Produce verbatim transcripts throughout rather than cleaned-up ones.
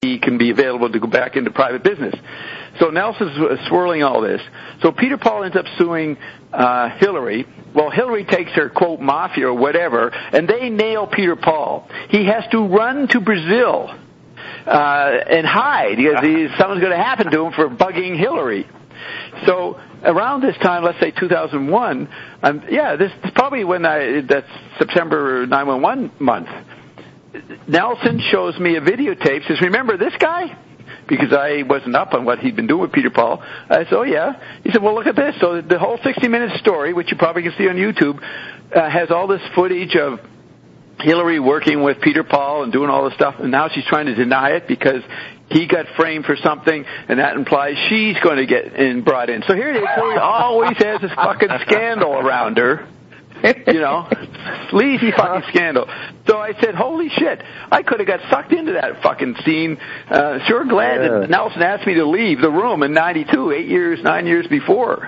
he can be available to go back into private business. So Nelson's swirling all this. So Peter Paul ends up suing uh, Hillary. Well, Hillary takes her, quote, mafia or whatever, and they nail Peter Paul. He has to run to Brazil uh, and hide because he, something's going to happen to him for bugging Hillary. So around this time, let's say two thousand one, um, yeah, this is probably when I, that's September nine one one month. Nelson shows me a videotape, says, remember this guy? Because I wasn't up on what he'd been doing with Peter Paul. I said, oh, yeah. He said, well, look at this. So the whole sixty-minute story, which you probably can see on YouTube, uh, has all this footage of Hillary working with Peter Paul and doing all this stuff, and now she's trying to deny it because he got framed for something, and that implies she's going to get in, brought in. So here it is. Hillary always has this fucking scandal around her. You know, sleazy fucking scandal. So I said, holy shit, I could have got sucked into that fucking scene. Uh, sure glad yeah. that Nelson asked me to leave the room in ninety-two, eight years, nine years before.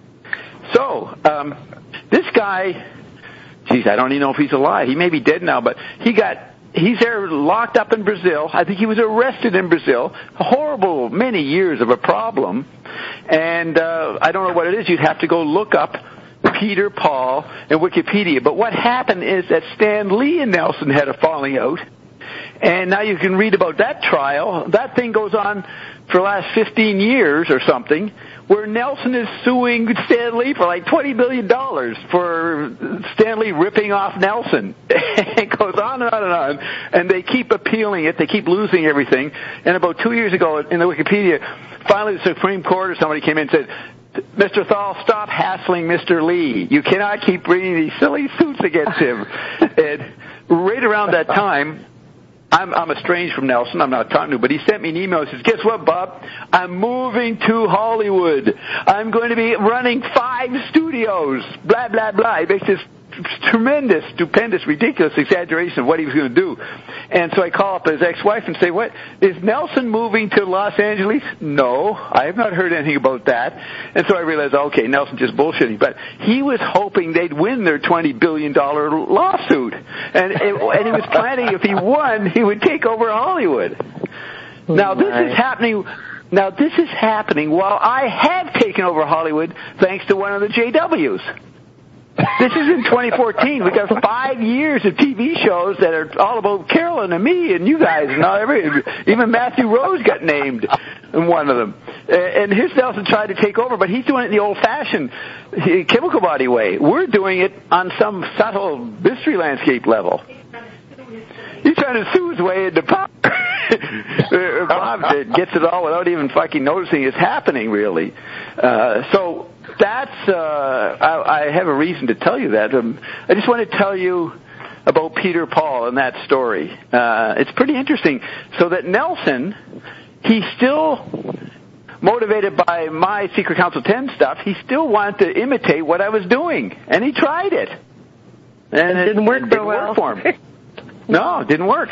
So, um, this guy, geez, I don't even know if he's alive. He may be dead now, but he got, he's there locked up in Brazil. I think he was arrested in Brazil. A horrible many years of a problem. And uh, I don't know what it is. You'd have to go look up Peter Paul and Wikipedia. But what happened is that Stan Lee and Nelson had a falling out, and now you can read about that trial. That thing goes on for the last fifteen years or something, where Nelson is suing Stan Lee for like twenty billion dollars for Stan Lee ripping off Nelson. It goes on and on and on, and they keep appealing it. They keep losing everything. And about two years ago in the Wikipedia, finally the Supreme Court or somebody came in and said, Mister Thal, stop hassling Mister Lee. You cannot keep bringing these silly suits against him. And right around that time, I'm, I'm estranged from Nelson. I'm not talking to him, but he sent me an email. He says, guess what, Bob? I'm moving to Hollywood. I'm going to be running five studios. Blah, blah, blah. He makes this tremendous, stupendous, ridiculous exaggeration of what he was going to do. And so I call up his ex-wife and say, what, is Nelson moving to Los Angeles? No, I have not heard anything about that. And so I realized, okay, Nelson's just bullshitting. But he was hoping they'd win their twenty billion dollars lawsuit. And, it, and he was planning if he won, he would take over Hollywood. Oh, now, this my. is happening... Now, this is happening while I have taken over Hollywood thanks to one of the J Ws. This is in twenty fourteen. We got five years of T V shows that are all about Carolyn and me and you guys, and all every, even Matthew Rose got named in one of them. And here's Nelson tried to take over, but he's doing it in the old-fashioned chemical body way. We're doing it on some subtle mystery landscape level. He's trying to sue his way into power. Bob gets it all without even fucking noticing it's happening, really. Uh, so that's, uh, I, I have a reason to tell you that. Um, I just want to tell you about Peter Paul and that story. Uh, it's pretty interesting. So that Nelson, he's still motivated by my Secret Council ten stuff. He still wanted to imitate what I was doing, and he tried it. And it didn't work it didn't well. work for him. No, it didn't work.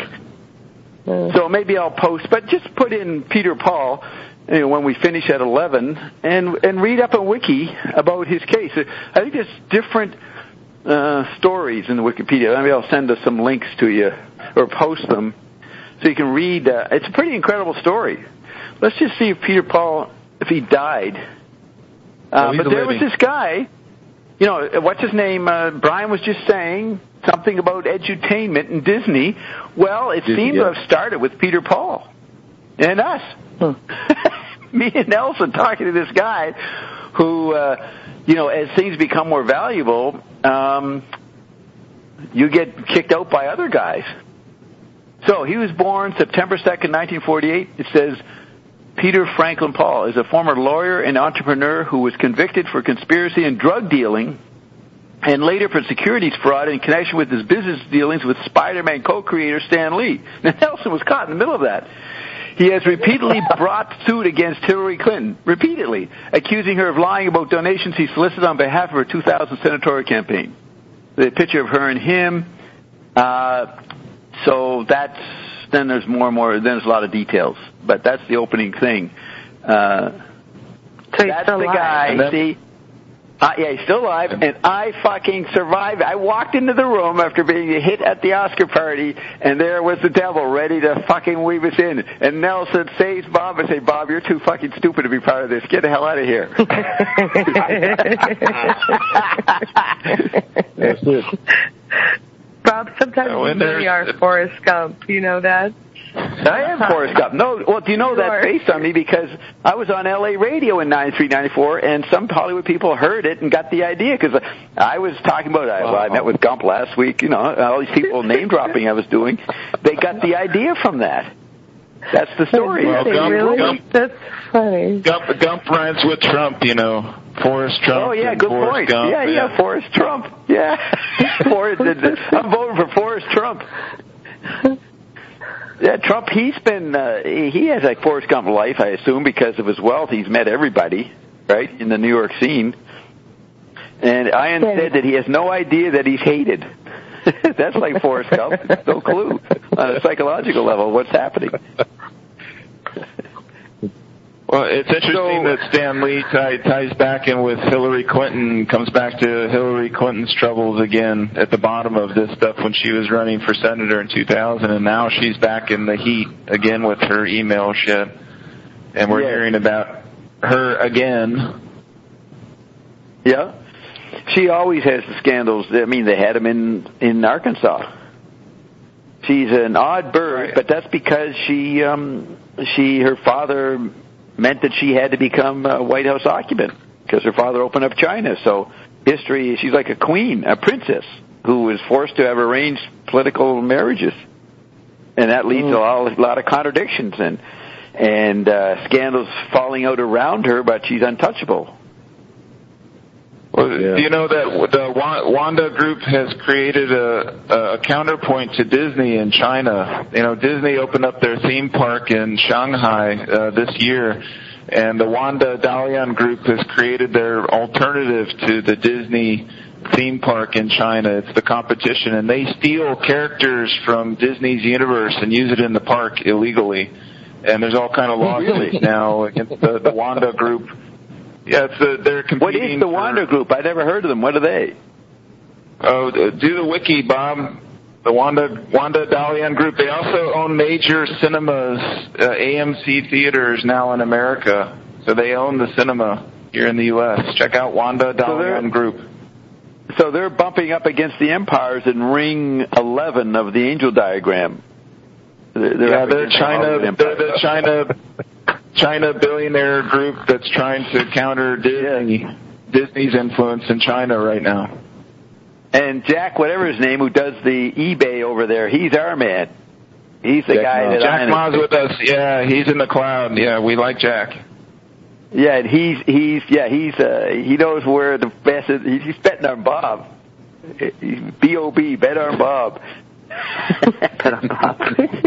So maybe I'll post, but just put in Peter Paul, you know, when we finish at eleven, and and read up a wiki about his case. I think there's different uh, stories in the Wikipedia. Maybe I'll send us some links to you or post them so you can read. Uh, it's a pretty incredible story. Let's just see if Peter Paul, if he died. Uh, oh, but there living. was this guy, you know, what's his name? Uh, Brian was just saying something about edutainment in Disney. Well, it Disney, seemed yeah. to have started with Peter Paul and us. Huh. Me and Nelson talking to this guy who, uh, you know, as things become more valuable, um, you get kicked out by other guys. So he was born September second, nineteen forty-eight. It says, Peter Franklin Paul is a former lawyer and entrepreneur who was convicted for conspiracy and drug dealing and later for securities fraud in connection with his business dealings with Spider-Man co-creator Stan Lee. Now, Nelson was caught in the middle of that. He has repeatedly brought suit against Hillary Clinton, repeatedly, accusing her of lying about donations he solicited on behalf of her two thousand senatorial campaign. The picture of her and him. Uh, so that's, then there's more and more, then there's a lot of details. But that's the opening thing. Uh, so that's the guy, see? Uh, yeah, he's still alive, and I fucking survived. I walked into the room after being hit at the Oscar party, and there was the devil ready to fucking weave us in. And Nelson saves Bob and say, Bob, you're too fucking stupid to be part of this. Get the hell out of here. That's it. Bob, sometimes Oh, you and really are there's- Forrest Gump. You know that? I am Forrest Gump. No, well, do you know that's based on me because I was on L A radio in ninety-three, ninety-four, and some Hollywood people heard it and got the idea because I was talking about, I, well, I met with Gump last week, you know, all these people name dropping I was doing. They got the idea from that. That's the story. Well, They Gump, really? Gump, That's funny. Gump, Gump rhymes with Trump, you know. Forrest Trump. Oh, yeah, and good Forrest point. Gump, yeah, yeah, yeah, Forrest Trump. Yeah. Forrest, I'm voting for Forrest Trump. Yeah, Trump, he's been, uh, he has a Forrest Gump life, I assume, because of his wealth. He's met everybody, right, in the New York scene. And Ian said that he has no idea that he's hated. That's like Forrest Gump. No clue on a psychological level what's happening. Well, it's interesting So- that Stan Lee tie, ties back in with Hillary Clinton, comes back to Hillary Clinton's troubles again at the bottom of this stuff when she was running for senator in two thousand, and now she's back in the heat again with her email shit. And we're Yeah. hearing about her again. Yeah. She always has the scandals. I mean, they had them in, in Arkansas. She's an odd bird, Right. but that's because she, um, she, her father meant that she had to become a White House occupant because her father opened up China. So history, she's like a queen, a princess who was forced to have arranged political marriages. And that leads mm. to a lot, a lot of contradictions and, and, uh, scandals falling out around her, but she's untouchable. Well, Yeah. do you know that the Wanda Group has created a, a counterpoint to Disney in China? You know, Disney opened up their theme park in Shanghai uh, this year, and the Wanda Dalian Group has created their alternative to the Disney theme park in China. It's the competition, and they steal characters from Disney's universe and use it in the park illegally. And there's all kind of lawsuits Really? now against the, the Wanda Group. Yeah, it's the, they're competing. What is the for, Wanda Group? I never heard of them. What are they? Oh, do the wiki, Bob. The Wanda Wanda Dalian Group. They also own major cinemas, uh, A M C theaters now in America. So they own the cinema here in the U S. Check out Wanda Dalian so Group. So they're bumping up against the empires in Ring eleven of the Angel Diagram. They're, they're yeah, up they're against China. all the They're empires. the China China billionaire group that's trying to counter Disney Yeah. Disney's influence in China right now. And Jack, whatever his name, who does the eBay over there, he's our man. He's the Jack guy Ma. that Jack I Ma's with us. Yeah, he's in the cloud. Yeah, we like Jack. Yeah, and he's he's yeah he's uh, he knows where the best is. He's, he's betting on Bob. He's B O B, bet on Bob. Bet on Bob.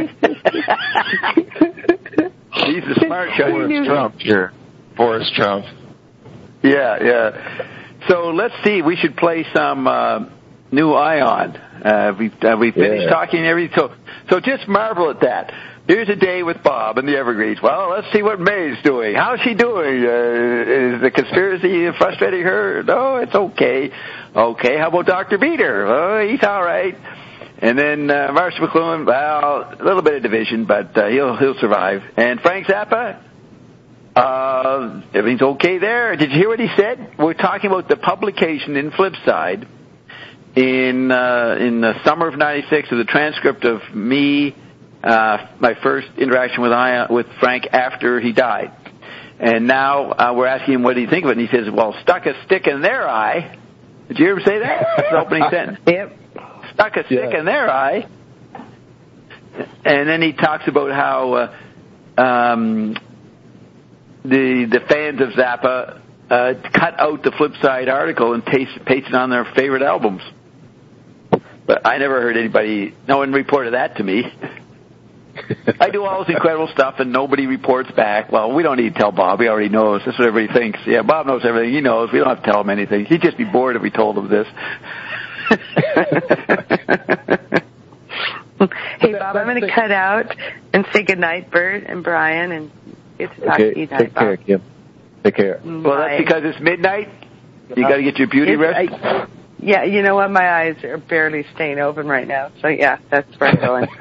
He's a smart guy. Forrest Trump here. Forrest Trump. Yeah, yeah. So let's see. We should play some uh, new Ion. Uh, we uh, we finished Yeah. talking and everything. So so just marvel at that. Here's a day with Bob and the Evergreens. Well, let's see what May's doing. How's she doing? Uh, is the conspiracy frustrating her? No, it's okay. Okay, how about Doctor Beater? Oh, he's all right. And then uh, Marshall McLuhan, well, a little bit of division, but uh, he'll he'll survive. And Frank Zappa, uh, everything's okay there. Did you hear what he said? We're talking about the publication in Flipside in uh, in the summer of ninety-six of the transcript of me, uh, my first interaction with I, with Frank after he died. And now uh, we're asking him what do you think of it, and he says, well, stuck a stick in their eye. Did you ever say that? That's the opening sentence. Yep. Stuck a stick Yeah. in their eye. And then he talks about how uh, um, the the fans of Zappa uh, cut out the Flipside article and paste, paste it on their favorite albums. But I never heard anybody, no one reported that to me. I do all this incredible stuff and nobody reports back. Well, we don't need to tell Bob. He already knows. That's what everybody thinks. Yeah, Bob knows everything. He knows. We don't have to tell him anything. He'd just be bored if we told him this. Hey, Bob, I'm going to cut out and say goodnight, Bert and Brian, and get to talk Okay, to you tonight, take care, Bob. Kim. Take care. Well, that's Bye. because it's midnight. You got to get your beauty It's, rest? I, yeah, you know what? My eyes are barely staying open right now. So, yeah, that's where I'm going.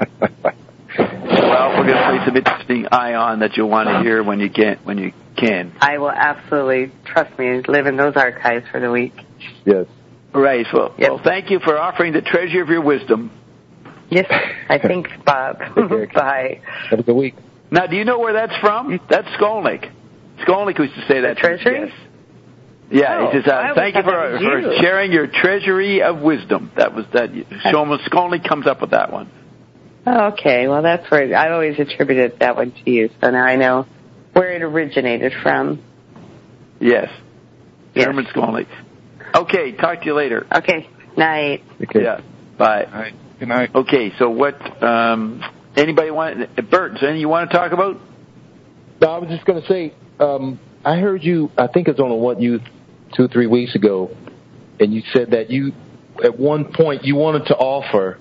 Well, we're going to play some interesting Ion that you'll want to hear when you can. When you can. I will absolutely, trust me, live in those archives for the week. Yes. Right. Well, Yep. well, thank you for offering the treasure of your wisdom. Yes, I think, Bob. Bye. Have a good week. Now, do you know where that's from? That's Skolnick. Skolnick used to say that. Treasury? Yes. Yeah, Oh, he says, uh, I thank you thought for, that was for you. sharing your treasury of wisdom. That was that. Shlomo Skolnick comes up with that one. Okay, well, that's where I've always attributed that one to you, so now I know where it originated from. Yes. Yes. Herman Skolnick. Okay, talk to you later. Okay, night. Okay. Yeah, bye. All right. Good night. Okay, so what, um, anybody want, Bert, is there anything you want to talk about? No, I was just going to say, um, I heard you, I think it's on a What Youth two or three weeks ago, and you said that you, at one point, you wanted to offer,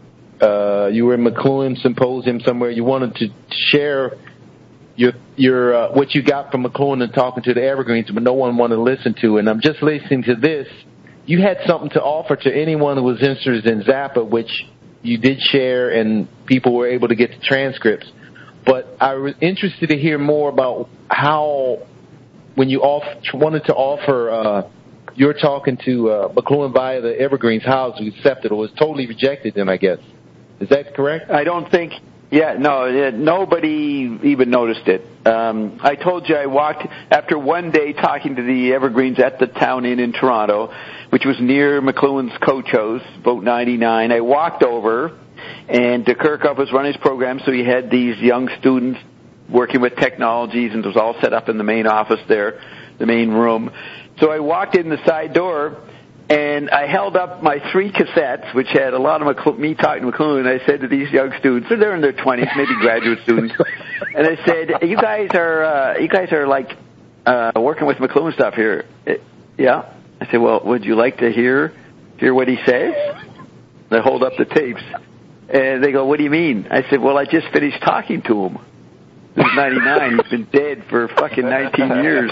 uh, you were in McLuhan Symposium somewhere, you wanted to share your, your, uh, what you got from McLuhan and talking to the Evergreens, but no one wanted to listen to. And I'm just listening to this. You had something to offer to anyone who was interested in Zappa, which you did share, and people were able to get the transcripts. But I was interested to hear more about how, when you off, wanted to offer, uh, you're talking to uh, McLuhan via the Evergreens, how it was accepted or was totally rejected then, I guess. Is that correct? I don't think, yeah, no, uh, nobody even noticed it. Um, I told you I walked, after one day talking to the Evergreens at the Town Inn in Toronto, which was near McLuhan's coach house, Boat ninety-nine, I walked over, and De Kirchhoff was running his program, so he had these young students working with technologies, and it was all set up in the main office there, the main room. So I walked in the side door, and I held up my three cassettes, which had a lot of McLuhan, me talking to McLuhan, and I said to these young students, so they're in their twenties, maybe graduate students, and I said, you guys are, uh, you guys are like, uh, working with McLuhan stuff here. It, yeah. I said, well, would you like to hear, hear what he says? They hold up the tapes. And they go, what do you mean? I said, well, I just finished talking to him. This is ninety-nine. He's been dead for fucking nineteen years.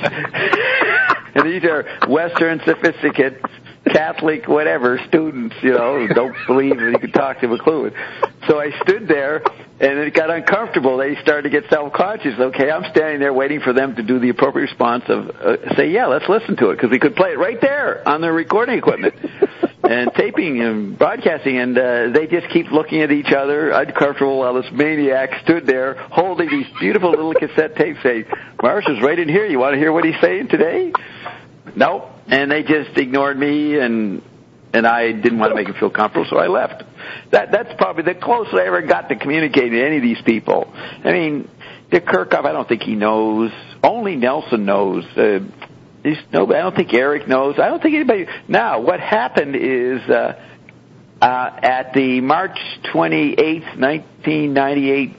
And these are Western, sophisticated, Catholic, whatever, students, you know, who don't believe that you can talk to McLuhan. So I stood there, and it got uncomfortable. They started to get self-conscious. Okay, I'm standing there waiting for them to do the appropriate response of, uh, say, yeah, let's listen to it, because we could play it right there on their recording equipment and taping and broadcasting, and uh, they just keep looking at each other, uncomfortable, while this maniac stood there holding these beautiful little cassette tapes saying, Marsh is right in here. You want to hear what he's saying today? Nope. And they just ignored me, and and I didn't want to make him feel comfortable, so I left. That That's probably the closest I ever got to communicating to any of these people. I mean, Dick Kirchhoff, I don't think he knows. Only Nelson knows. Uh, he's, no, I don't think Eric knows. I don't think anybody. Now, what happened is uh, uh, at the March twenty-eighth, nineteen ninety-eight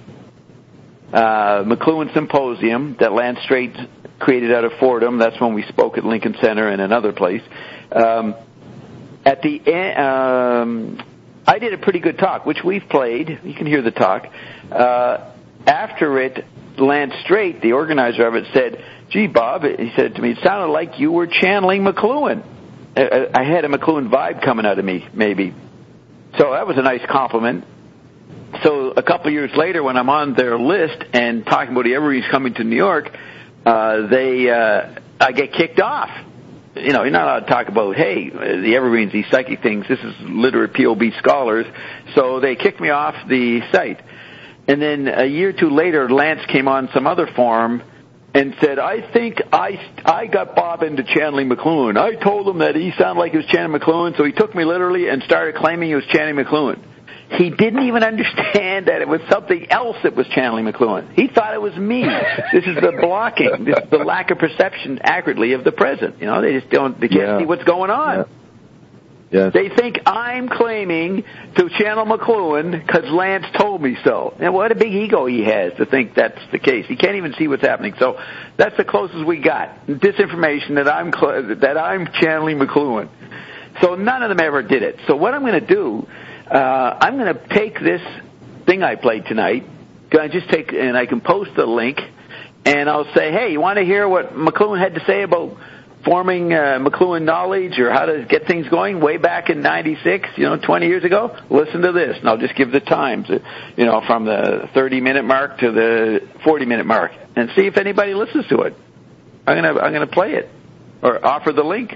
uh, McLuhan Symposium that Lance Strait created out of Fordham. That's when we spoke at Lincoln Center and another place. Um, at the end, um, I did a pretty good talk, which we've played. You can hear the talk. Uh, after it, Lance Strait, the organizer of it, said, gee, Bob, he said to me, it sounded like you were channeling McLuhan. I, I had a McLuhan vibe coming out of me, maybe. So that was a nice compliment. So a couple of years later, when I'm on their list and talking about the Evergreens coming to New York, Uh, they, uh, I get kicked off. You know, you're not allowed to talk about, hey, the Evergreens, these psychic things, this is literate P O B scholars. So they kicked me off the site. And then a year or two later, Lance came on some other forum and said, I think I, I got Bob into channeling McLuhan. I told him that he sounded like he was channeling McLuhan, so he took me literally and started claiming he was channeling McLuhan. He didn't even understand that it was something else that was channeling McLuhan. He thought it was me. This is the blocking. This is the lack of perception accurately of the present. You know, they just don't, they can't Yeah. see what's going on. Yeah. Yes. They think I'm claiming to channel McLuhan because Lance told me so. And what a big ego he has to think that's the case. He can't even see what's happening. So that's the closest we got. Disinformation that I'm that I'm channeling McLuhan. So none of them ever did it. So what I'm going to do, uh, I'm going to take this thing I played tonight. I just take and I can post the link, and I'll say, hey, you want to hear what McLuhan had to say about forming uh, McLuhan knowledge or how to get things going way back in ninety-six, you know, twenty years ago, listen to this. And I'll just give the times, you know, from the thirty-minute mark to the forty-minute mark, and see if anybody listens to it. I'm gonna I'm gonna play it or offer the link.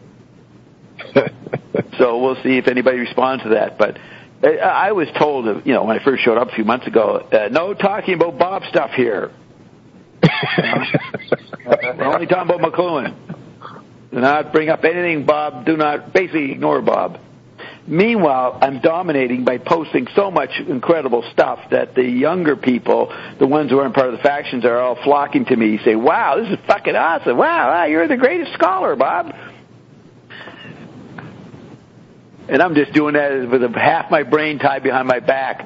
So we'll see if anybody responds to that. But I was told, you know, when I first showed up a few months ago, uh, no talking about Bob stuff here. We're only talking about McLuhan. Do not bring up anything, Bob. Do not, basically ignore Bob. Meanwhile, I'm dominating by posting so much incredible stuff that the younger people, the ones who aren't part of the factions, are all flocking to me, say, wow, this is fucking awesome. Wow, wow, you're the greatest scholar, Bob. And I'm just doing that with half my brain tied behind my back.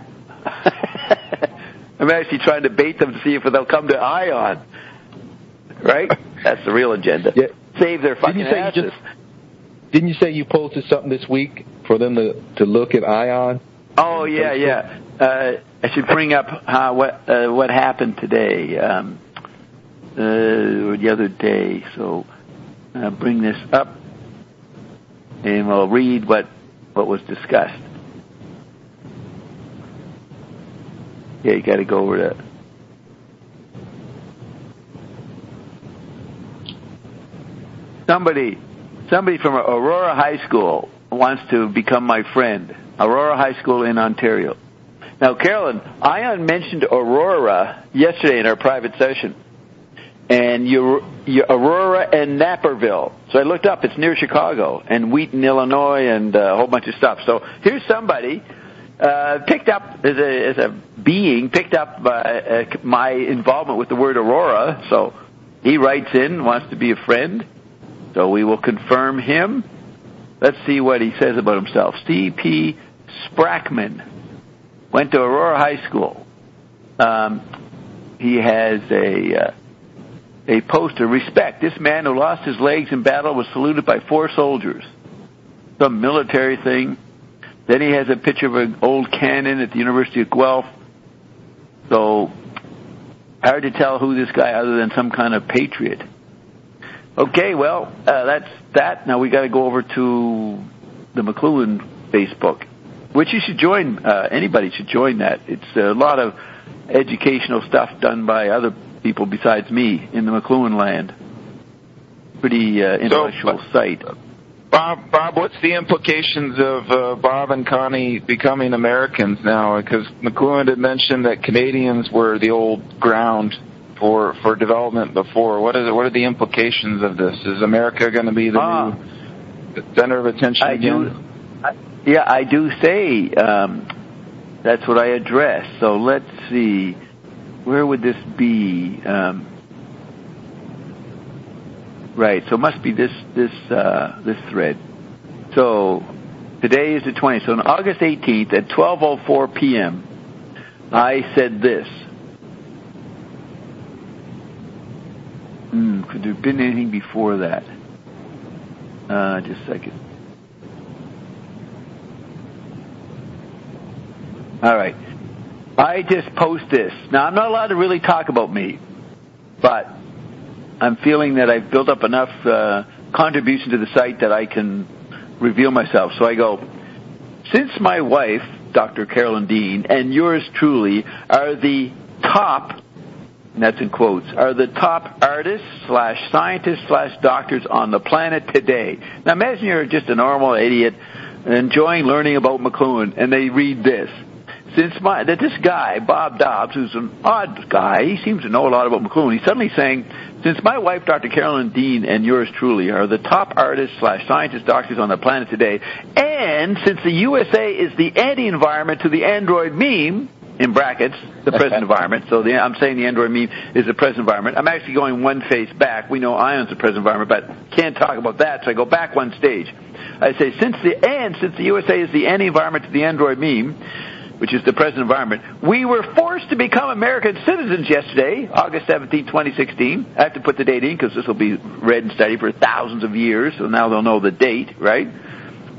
I'm actually trying to bait them to see if they'll come to Ion. Right? That's the real agenda. Yeah. Save their fucking didn't asses. Just, didn't you say you posted something this week for them to, to look at Ion? Oh, yeah, yeah. Uh, I should bring up how, what uh, what happened today, um, uh, or the other day. So uh, bring this up, and we'll read what, what was discussed. Yeah, you got to go over that. Somebody, somebody from Aurora High School wants to become my friend. Aurora High School in Ontario. Now, Carolyn, Ion mentioned Aurora yesterday in our private session, and you, you, Aurora and Naperville. So I looked up; it's near Chicago, and Wheaton, Illinois, and uh, a whole bunch of stuff. So here's somebody uh, picked up as a, as a being picked up uh, uh, my involvement with the word Aurora. So he writes in, wants to be a friend. So we will confirm him. Let's see what he says about himself. C P Sprackman went to Aurora High School. Um, he has a uh, a poster. Respect. This man who lost his legs in battle was saluted by four soldiers. Some military thing. Then he has a picture of an old cannon at the University of Guelph. So hard to tell who this guy other than some kind of patriot. Okay, well, uh, that's that. Now we got to go over to the McLuhan Facebook, which you should join. Uh, anybody should join that. It's a lot of educational stuff done by other people besides me in the McLuhan land. Pretty uh, intellectual so, site. Bob, Bob, what's the implications of uh, Bob and Connie becoming Americans now? Because McLuhan had mentioned that Canadians were the old ground for for development before. What is it? What are the implications of this? Is America going to be the uh, new center of attention I again? Do, I, yeah, I do say um, that's what I address. So let's see, where would this be? Um, right. So it must be this this uh, this thread. So today is the twentieth. So on August eighteenth at twelve oh four p.m., I said this. Hmm, could there have been anything before that? Uh, just a second. All right. I just post this. Now, I'm not allowed to really talk about me, but I'm feeling that I've built up enough uh, contribution to the site that I can reveal myself. So I go, since my wife, Doctor Carolyn Dean, and yours truly are the top, and that's in quotes, are the top artists slash scientists slash doctors on the planet today. Now imagine you're just a normal idiot enjoying learning about McLuhan, and they read this. Since my, that this guy, Bob Dobbs, who's an odd guy, he seems to know a lot about McLuhan, he's suddenly saying, since my wife, Doctor Carolyn Dean, and yours truly are the top artists slash scientists doctors on the planet today, and since the U S A is the anti-environment to the Android meme, in brackets, the present environment. So the, I'm saying the Android meme is the present environment. I'm actually going one phase back. We know Ion's the present environment, but can't talk about that, so I go back one stage. I say, since the, and since the U S A is the anti-environment to the Android meme, which is the present environment, we were forced to become American citizens yesterday, August seventeenth, twenty sixteen. I have to put the date in because this will be read and studied for thousands of years, so now they'll know the date, right?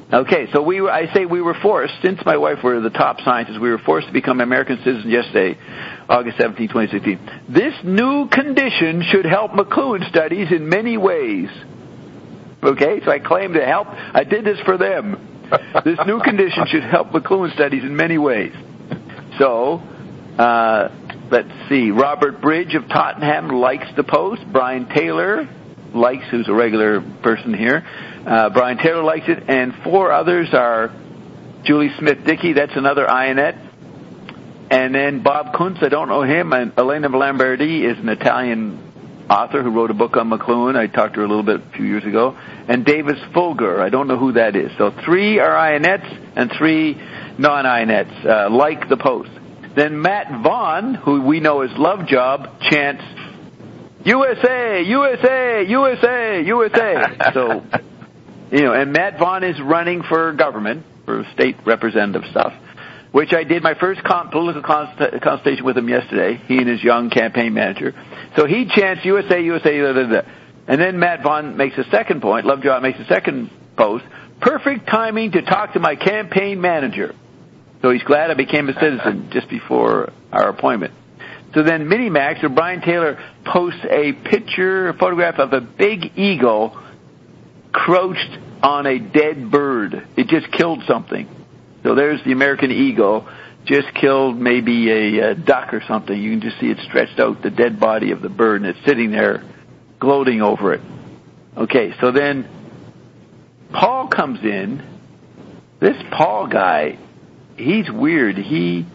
Okay, so we were, I say we were forced, since my wife were the top scientists, we were forced to become American citizens yesterday, August seventeenth, twenty sixteen. This new condition should help McLuhan studies in many ways. Okay, so I claim to help. I did this for them. This new condition should help McLuhan studies in many ways. So, uh, let's see. Robert Bridge of Tottenham likes the post. Brian Taylor likes, who's a regular person here. Uh, Brian Taylor likes it, and four others are Julie Smith-Dickey, that's another Ionette, and then Bob Kuntz, I don't know him, and Elena Lamberti is an Italian author who wrote a book on McLuhan. I talked to her a little bit a few years ago, and Davis Fulger, I don't know who that is. So three are Ionettes and three non-Ionettes, uh, like the post. Then Matt Vaughn, who we know as Love Job, chants, U S A, U S A, U S A, U S A. So... You know, and Matt Vaughn is running for government, for state representative stuff, which I did my first con- political const- consultation with him yesterday, he and his young campaign manager. So he chants U S A, U S A, da, da, da. And then Matt Vaughn makes a second point, Lovejoy makes a second post, perfect timing to talk to my campaign manager. So he's glad I became a citizen just before our appointment. So then Minimax, or Brian Taylor, posts a picture, a photograph of a big eagle crouched on a dead bird. It just killed something. So there's the American eagle, just killed maybe a, a duck or something. You can just see it stretched out, the dead body of the bird, and it's sitting there gloating over it. Okay, so then Paul comes in. This Paul guy, he's weird. He,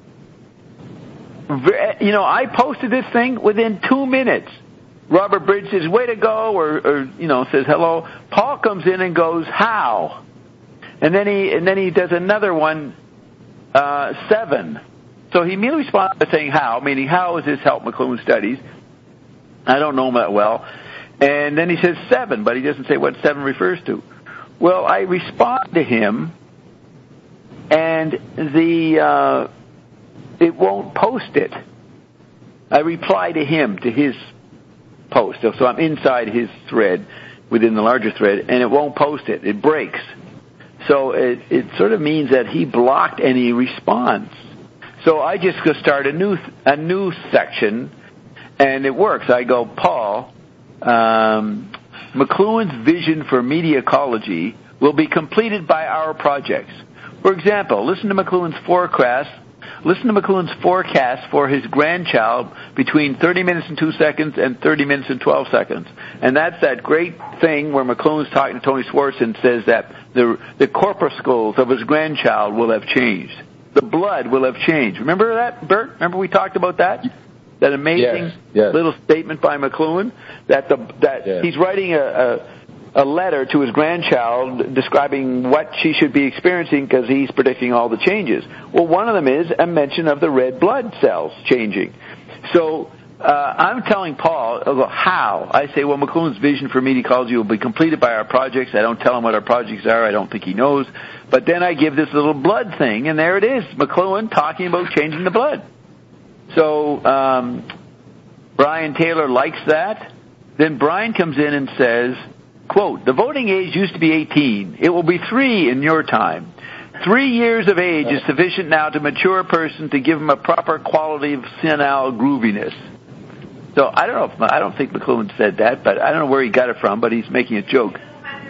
you know, I posted this thing within two minutes. Robert Bridge says, way to go, or, or, you know, says hello. Paul comes in and goes, how? And then he, and then he does another one, uh, seven. So he immediately responds by saying how, meaning how is this help McLuhan studies? I don't know him that well. And then he says seven, but he doesn't say what seven refers to. Well, I respond to him, and the, uh, it won't post it. I reply to him, to his post. So I'm inside his thread within the larger thread, and it won't post it. It breaks. So it, it sort of means that he blocked any response. So I just go start a new a new section, and it works. I go, Paul, um, McLuhan's vision for media ecology will be completed by our projects. For example, listen to McLuhan's forecast Listen to McLuhan's forecast for his grandchild between thirty minutes and two seconds and thirty minutes and twelve seconds. And that's that great thing where McLuhan's talking to Tony Schwartz and says that the, the corpuscles of his grandchild will have changed. The blood will have changed. Remember that, Bert? Remember we talked about that? That amazing yes, yes. little statement by McLuhan? That the that yes. he's writing a... a a letter to his grandchild describing what she should be experiencing because he's predicting all the changes. Well, one of them is a mention of the red blood cells changing. So uh, I'm telling Paul, how? I say, well, McLuhan's vision for media ecology will be completed by our projects. I don't tell him what our projects are. I don't think he knows. But then I give this little blood thing, and there it is, McLuhan talking about changing the blood. So um, Brian Taylor likes that. Then Brian comes in and says, quote, the voting age used to be eighteen. It will be three in your time. Three years of age is sufficient now to mature a person to give him a proper quality of senile grooviness. So I don't know if, I don't think McLuhan said that, but I don't know where he got it from, but he's making a joke.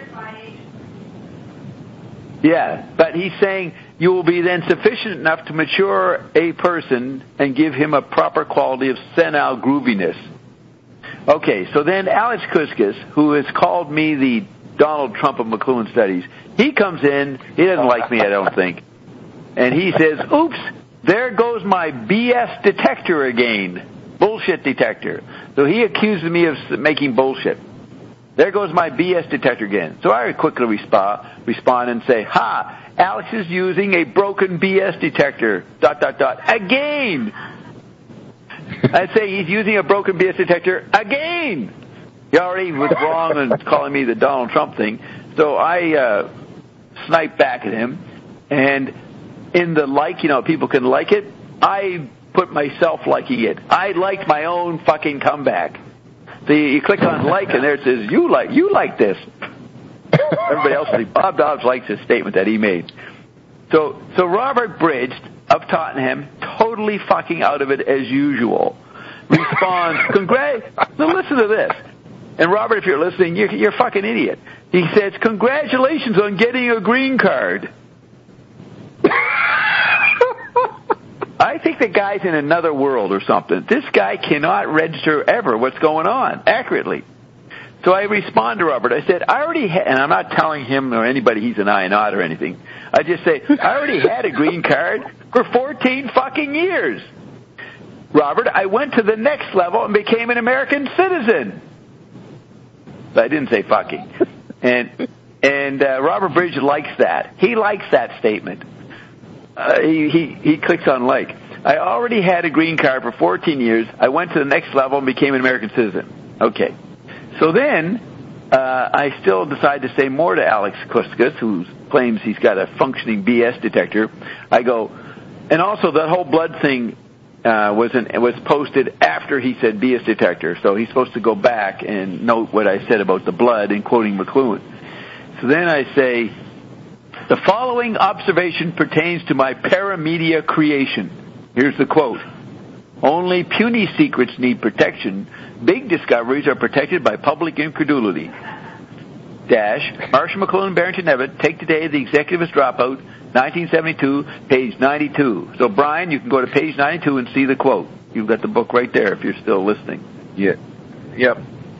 Yeah, but he's saying you will be then sufficient enough to mature a person and give him a proper quality of senile grooviness. Okay, so then Alex Kuskus, who has called me the Donald Trump of McLuhan studies, he comes in, he doesn't like me, I don't think, and he says, oops, there goes my B S detector again, bullshit detector. So he accuses me of making bullshit. There goes my B S detector again. So I quickly resp- respond and say, ha, Alex is using a broken B S detector, dot, dot, dot, again. I'd say he's using a broken B S detector again. He already was wrong in calling me the Donald Trump thing. So I uh, sniped back at him. And in the like, you know, people can like it, I put myself liking it. I liked my own fucking comeback. So you, you click on like, and there it says, you like, you like this. Everybody else, Bob Dobbs likes his statement that he made. So, so Robert Bridge of Tottenham, totally fucking out of it as usual, responds, "Congrats." So listen to this. And Robert, if you're listening, you're, you're a fucking idiot. He says, "Congratulations on getting a green card." I think the guy's in another world or something. This guy cannot register ever what's going on accurately. So I respond to Robert. I said, I already had, and I'm not telling him or anybody he's an I N O T or anything. I just say, I already had a green card for fourteen fucking years. Robert, I went to the next level and became an American citizen. But I didn't say fucking. And and uh, Robert Bridge likes that. He likes that statement. Uh, he, he, he clicks on like. I already had a green card for fourteen years. I went to the next level and became an American citizen. Okay. So then, uh, I still decide to say more to Alex Kuskus, who claims he's got a functioning B S detector. I go, and also that whole blood thing uh, was an, was posted after he said B S detector, so he's supposed to go back and note what I said about the blood and quoting McLuhan. So then I say, the following observation pertains to my paramedia creation. Here's the quote. Only puny secrets need protection. Big discoveries are protected by public incredulity. Dash, Marshall McLuhan, Barrington Evett, Take Today, The Executivist Dropout, nineteen seventy-two, page ninety-two. So, Brian, you can go to page ninety-two and see the quote. You've got the book right there if you're still listening. Yeah. Yep.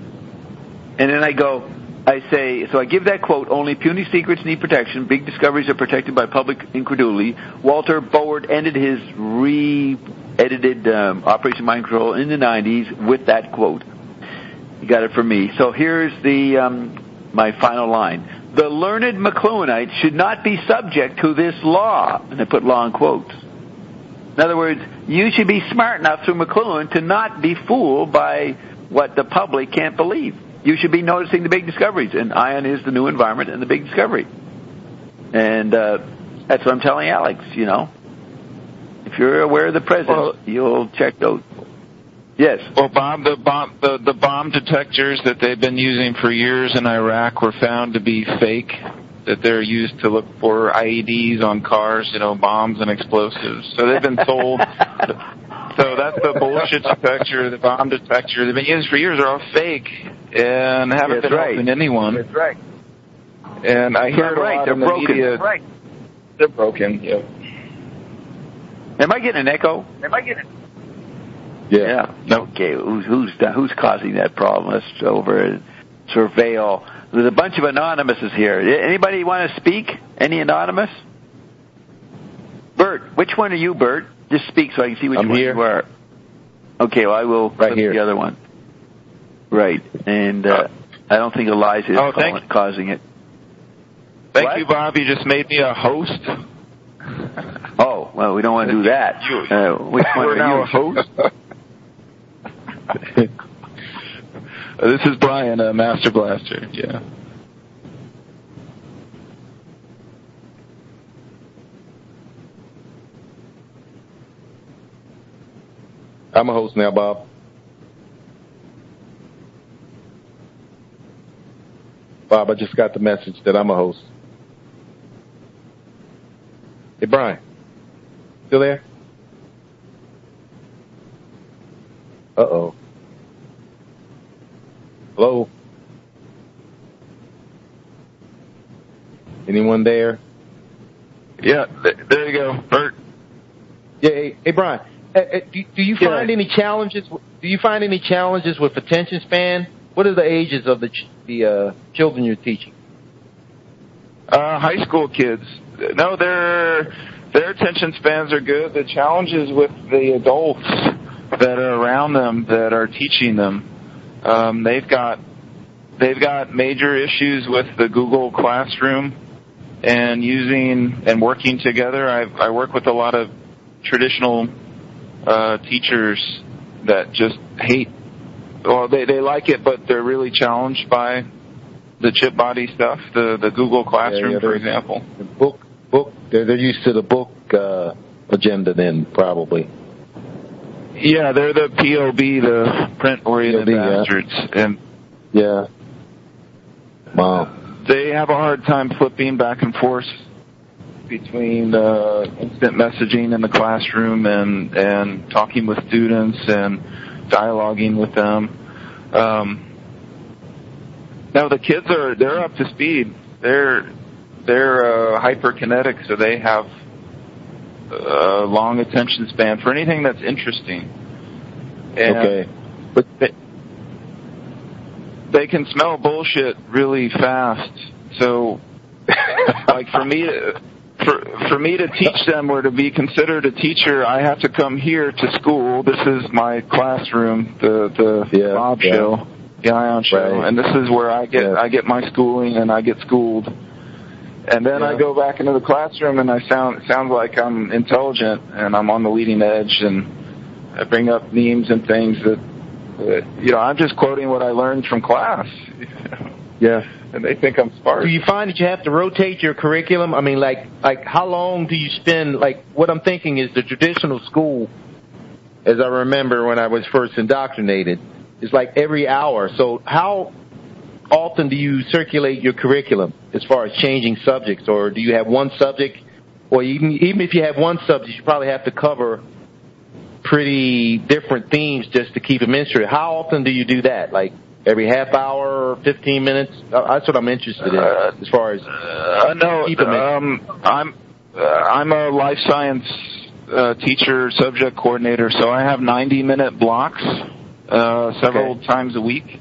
And then I go, I say, so I give that quote, only puny secrets need protection, big discoveries are protected by public incredulity. Walter Boward ended his re-edited um, Operation Mind Control in the nineties with that quote. You got it from me. So here's the um, my final line. The learned McLuhanite should not be subject to this law. And I put law in quotes. In other words, you should be smart enough through McLuhan to not be fooled by what the public can't believe. You should be noticing the big discoveries, and ion is the new environment and the big discovery. And uh, that's what I'm telling Alex, you know. If you're aware of the presence, well, you'll check those. Yes. Well, Bob, the bomb, the, the bomb detectors that they've been using for years in Iraq were found to be fake, that they're used to look for I E Ds on cars, you know, bombs and explosives. So they've been sold... So that's the bullshit detector, the bomb detector they've been using for years are all fake and haven't That's been right. helping anyone. That's right. And I hear That's a right. lot They're in the broken. media. That's right. They're broken. Yep. Am I getting an echo? Am I getting? Yeah. yeah. Okay. Who's who's who's causing that problem? Let's over and surveil. There's a bunch of anonymouses here. Anybody want to speak? Any anonymous? Bert, which one are you, Bert? Just speak so I can see which I'm one here. you are. Okay, well, I will right flip here. the other one. Right, and uh, I don't think Eliza is oh, calling, causing it. Thank what? you, Bob. You just made me a host. Oh, well, we don't want to do that. Uh, which one We're are now you? a host. This is Brian, uh, Master Blaster. Yeah. I'm a host now, Bob. Bob, I just got the message that I'm a host. Hey, Brian. Still there? Uh-oh. Hello? Anyone there? Yeah, th- there you go, Bert. Yeah, hey, hey Brian. Uh, uh, do, do you find yeah. any challenges? Do you find any challenges with attention span? What are the ages of the ch- the uh, children you're teaching? Uh, high school kids. No, their their attention spans are good. The challenge is with the adults that are around them that are teaching them. Um, they've got they've got major issues with the Google Classroom and using and working together. I I work with a lot of traditional uh, teachers that just hate. Well, they they like it, but they're really challenged by the chip body stuff, the the Google Classroom, yeah, yeah, for example. The book book they're, they're used to the book uh, agenda then probably. Yeah, they're the P O B, the print oriented P O B, bastards, yeah. and yeah. Wow. they have a hard time flipping back and forth between uh, instant messaging in the classroom and, and talking with students and dialoguing with them. Um, now the kids are, they're up to speed. They're, they're uh, hyperkinetic, so they have a long attention span for anything that's interesting. And okay. But they, they can smell bullshit really fast. So, like for me to, for, for me to teach them or to be considered a teacher, I have to come here to school. This is my classroom, the, the yeah, Bob yeah. show, the Ion show. Right. And this is where I get, yeah. I get my schooling and I get schooled. And then yeah. I go back into the classroom and I sound, sound like I'm intelligent and I'm on the leading edge, and I bring up memes and things that, that you know, I'm just quoting what I learned from class. Yeah. And they think I'm smart. Do you find that you have to rotate your curriculum? I mean, like, like how long do you spend, like, what I'm thinking is the traditional school, as I remember when I was first indoctrinated, is like every hour. So how often do you circulate your curriculum as far as changing subjects, or do you have one subject, or even even if you have one subject, you probably have to cover pretty different themes just to keep them interested. How often do you do that? Like every half hour or fifteen minutes? That's what I'm interested in uh, as far as uh, no. keep them um, I'm uh, I'm a life science uh, teacher, subject coordinator, so I have ninety minute blocks uh, several okay. times a week,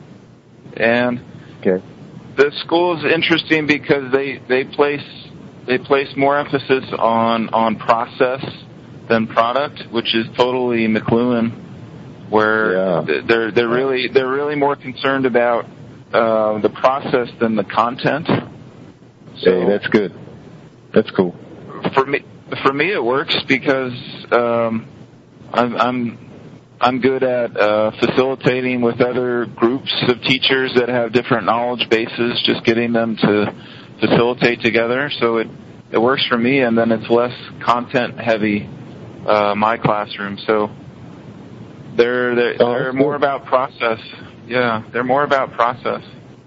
and okay. the school is interesting because they, they place they place more emphasis on on process than product, which is totally McLuhan, where yeah. they're they're really they're really more concerned about uh, the process than the content. So hey, that's good. That's cool. For me, for me, it works because um, I'm. I'm I'm good at uh, facilitating with other groups of teachers that have different knowledge bases, just getting them to facilitate together. So it, it works for me, and then it's less content heavy, uh, my classroom. So they're, they're, oh, they're more cool. about process. Yeah, they're more about process.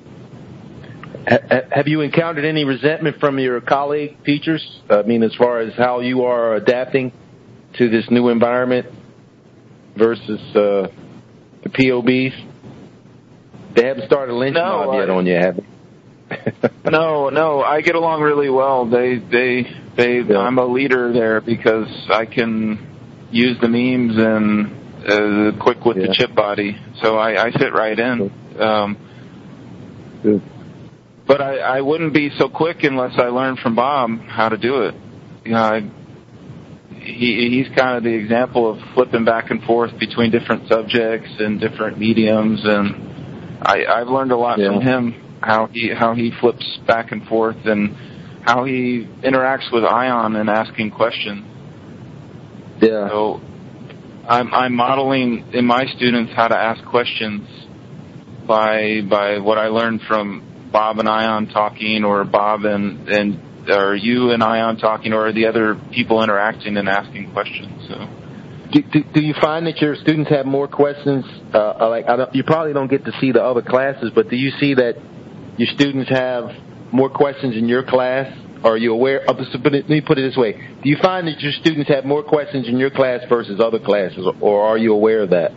Have you encountered any resentment from your colleague teachers? I mean, as far as how you are adapting to this new environment versus uh, the P O Bs? They haven't started a lynch no, mob yet on you, have they? no, no. I get along really well. They, they, they. Yeah. I'm a leader there because I can use the memes and uh, quick with yeah. the chip body, so I, I fit right in. Um, Good. But I, I wouldn't be so quick unless I learned from Bob how to do it. You know, I. He, he's kind of the example of flipping back and forth between different subjects and different mediums, and I, I've learned a lot yeah. from him, how he how he flips back and forth and how he interacts with Ion and asking questions. Yeah. So I'm I'm modeling in my students how to ask questions by by what I learned from Bob and Ion talking, or Bob and and. or you and Ion talking, or the other people interacting and asking questions. So, do, do, do you find that your students have more questions? Uh, like I don't, you probably don't get to see the other classes, but do you see that your students have more questions in your class? Or are you aware of this? Let me put it this way: do you find that your students have more questions in your class versus other classes, or are you aware of that?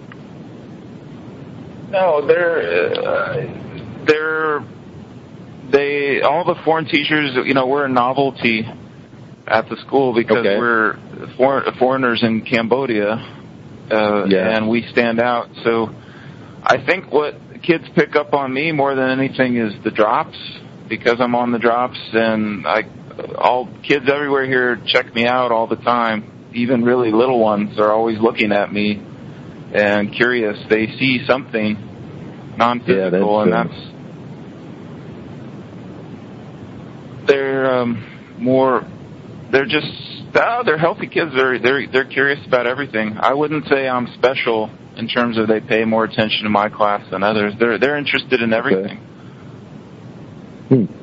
No, they're uh, they're. They all the foreign teachers, you know, we're a novelty at the school because okay. we're for, foreigners in Cambodia, uh, yeah. and we stand out. So I think what kids pick up on me more than anything is the drops, because I'm on the drops, and I all kids everywhere here check me out all the time. Even really little ones are always looking at me and curious. They see something non-physical, yeah, that's, and uh, that's. They're um, more. They're just. Oh, they're healthy kids. They're they're they're curious about everything. I wouldn't say I'm special in terms of they pay more attention to my class than others. They're they're interested in everything. Okay. Hmm.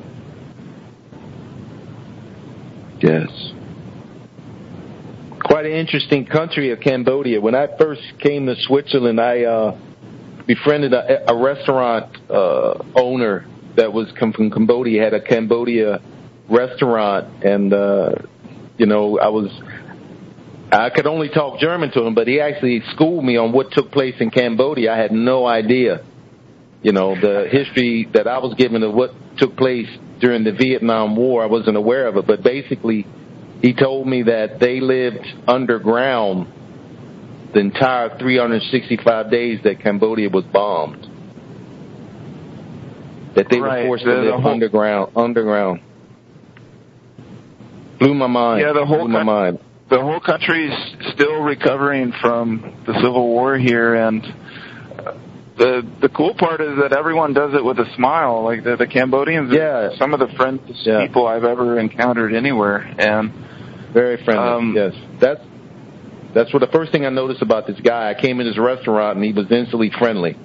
Yes. Quite an interesting country of Cambodia. When I first came to Switzerland, I uh, befriended a, a restaurant uh, owner that was come from Cambodia had a Cambodia restaurant, and uh, you know, I was I could only talk German to him, but he actually schooled me on what took place in Cambodia. I had no idea, you know, the history that I was given of what took place during the Vietnam War. I wasn't aware of it, but basically, he told me that they lived underground the entire three hundred sixty-five days that Cambodia was bombed. That they right. were forced the, to live whole, underground. Underground. Blew my mind. Yeah, the whole Blew my con- mind. The whole country's still recovering from the Civil War here, and the the cool part is that everyone does it with a smile. Like the, the Cambodians yeah. are some of the friendliest yeah. people I've ever encountered anywhere, and very friendly. Um, yes, that's that's what the first thing I noticed about this guy. I came in his restaurant and he was instantly friendly,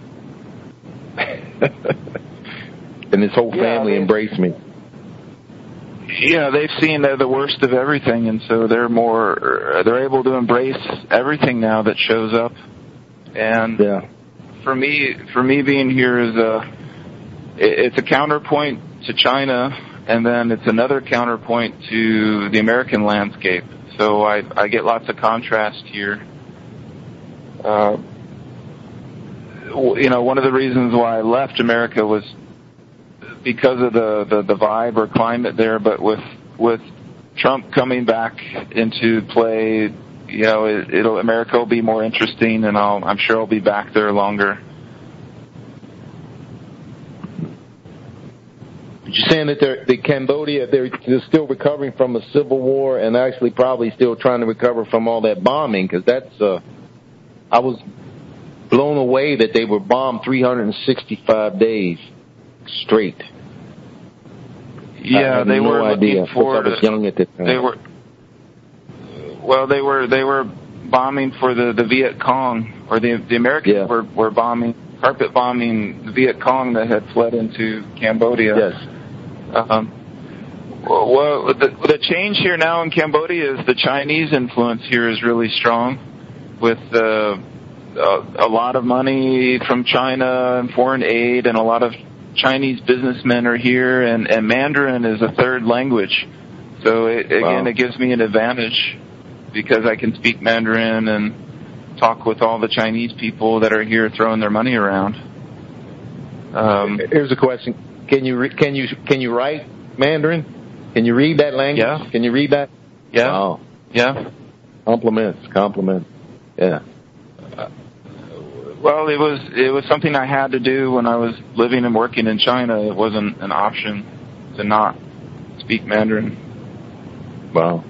and his whole family yeah, embraced me. Yeah, they've seen the, the worst of everything, and so they're more they're able to embrace everything now that shows up. And yeah. for me, for me being here is a it's a counterpoint to China, and then it's another counterpoint to the American landscape. So I I get lots of contrast here. Uh, you know, one of the reasons why I left America was because of the, the, the vibe or climate there, but with with Trump coming back into play, you know, it, it'll America will be more interesting, and I'll, I'm sure I'll be back there longer. You're saying that they're, the Cambodia, they're, they're still recovering from a civil war and actually probably still trying to recover from all that bombing, because that's, uh, I was blown away that they were bombed three hundred sixty-five days straight. Yeah, they no were idea. looking for. I was young at the time. They were. Well, they were they were bombing for the, the Viet Cong, or the the Americans yeah. were were bombing, carpet bombing the Viet Cong that had fled into Cambodia. Yes. Um, well, the, the change here now in Cambodia is the Chinese influence here is really strong, with uh, a, a lot of money from China and foreign aid, and a lot of Chinese businessmen are here, and, and Mandarin is a third language. So it, again, wow. it gives me an advantage because I can speak Mandarin and talk with all the Chinese people that are here throwing their money around. Um, Here's a question. Can you re- can you can you write Mandarin? Can you read that language? Yeah. Can you read that? Yeah. Wow. Yeah. Compliments. Compliments. Yeah. Uh, well, it was it was something I had to do when I was living and working in China. It wasn't an option to not speak Mandarin. Wow.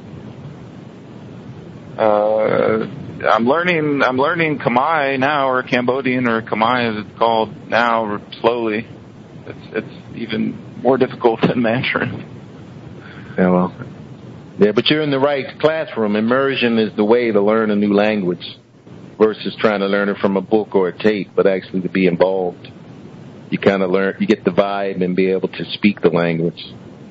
Uh, I'm learning. I'm learning Khmer now, or Cambodian, or Khmer as it's called now, slowly. It's it's even more difficult than Mandarin. Yeah, well, yeah, but you're in the right classroom. Immersion is the way to learn a new language, versus trying to learn it from a book or a tape, but actually to be involved. You kind of learn, you get the vibe and be able to speak the language.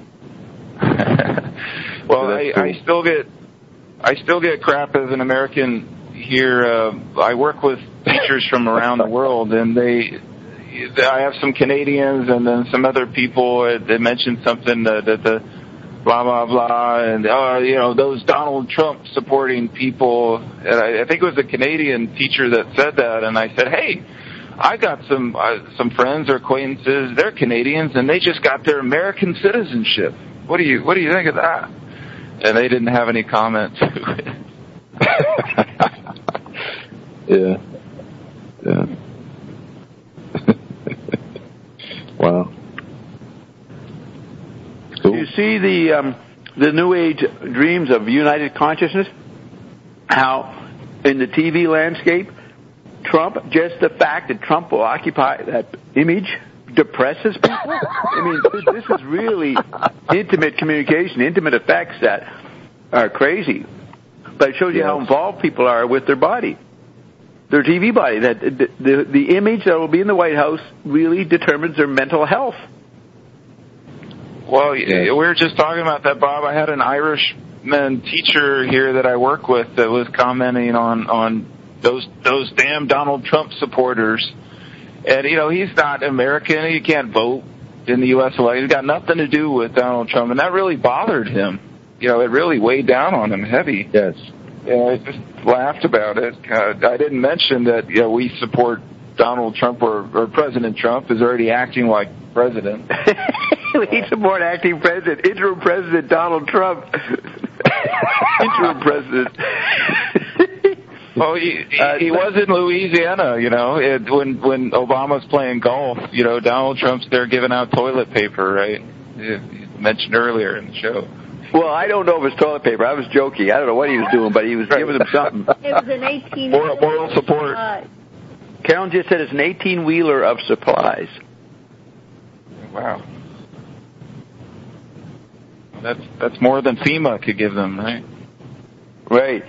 Well, so I, cool. I still get, I still get crap as an American here. Uh, I work with teachers from around the world, and they, I have some Canadians and then some other people that mentioned something that, that the blah, blah, blah, and, uh, you know, those Donald Trump supporting people. And I, I think it was a Canadian teacher that said that, and I said, hey, I got some uh, some friends or acquaintances, they're Canadians, and they just got their American citizenship. What do you what do you think of that? And they didn't have any comment to it. Yeah. Yeah. Wow. Cool. Do you see the um, the New Age dreams of united consciousness? How in the T V landscape, Trump, just the fact that Trump will occupy that image depresses people? I mean, this is really intimate communication, intimate effects that are crazy. But it shows you yes. how involved people are with their body, their T V body. That the, the, the image that will be in the White House really determines their mental health. Well, we were just talking about that, Bob. I had an Irishman teacher here that I work with that was commenting on, on those those damn Donald Trump supporters. And, you know, he's not American. He can't vote in the U S election. It's got nothing to do with Donald Trump, and that really bothered him. You know, it really weighed down on him heavy. Yes. Yeah, I just laughed about it. Uh, I didn't mention that, you know, we support Donald Trump, or, or President Trump is already acting like president. We support acting president, interim president Donald Trump. Interim president. Well, he, he, uh, he was in Louisiana, you know, it, when when Obama's playing golf. You know, Donald Trump's there giving out toilet paper, right? You mentioned earlier in the show. Well, I don't know if it's toilet paper. I was joking. I don't know what he was doing, but he was giving them something. It was an eighteen. Moral, moral support. Uh, Carolyn just said it's an eighteen-wheeler of supplies. Wow. That's that's more than FEMA could give them, right? Right.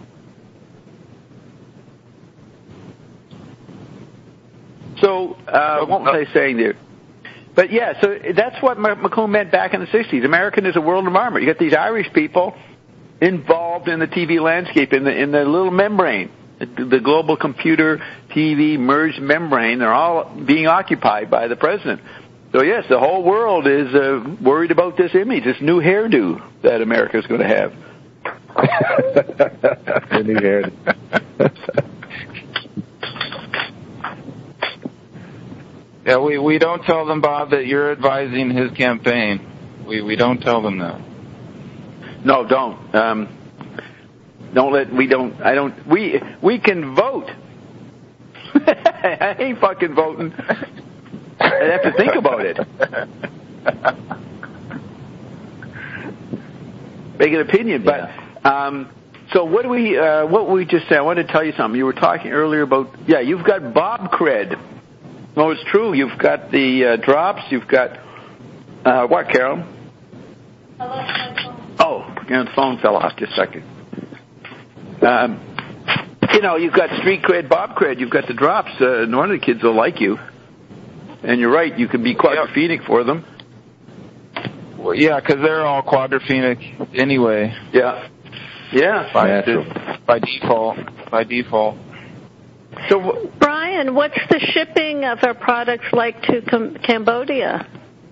So, uh, what was I saying there? But yeah, so that's what McComb meant back in the sixties. American is a world of armor. You got these Irish people involved in the T V landscape, in the in the little membrane, the global computer T V merged membrane. They're all being occupied by the president. So yes, the whole world is uh, worried about this image, this new hairdo that America is going to have. The new hairdo. Yeah, we, we don't tell them, Bob, that you're advising his campaign. We we don't tell them that. No, don't. Um, don't let we don't. I don't. We we can vote. I ain't fucking voting. I have to think about it. Make an opinion, but um, so what do we? Uh, what we just said? I wanted to tell you something. You were talking earlier about yeah. You've got Bob cred. No, it's true. You've got the uh, drops. You've got uh, what, Carol? Oh, the phone fell off. Just a second. Um, you know, you've got street cred, Bob cred. You've got the drops. Uh, none of the kids will like you. And you're right. You can be quadrophenic yep. for them. Well, yeah, because they're all quadrophenic anyway. Yeah. Yeah. By, by default. By default. So, Brian, what's the shipping of our products like to Com- Cambodia?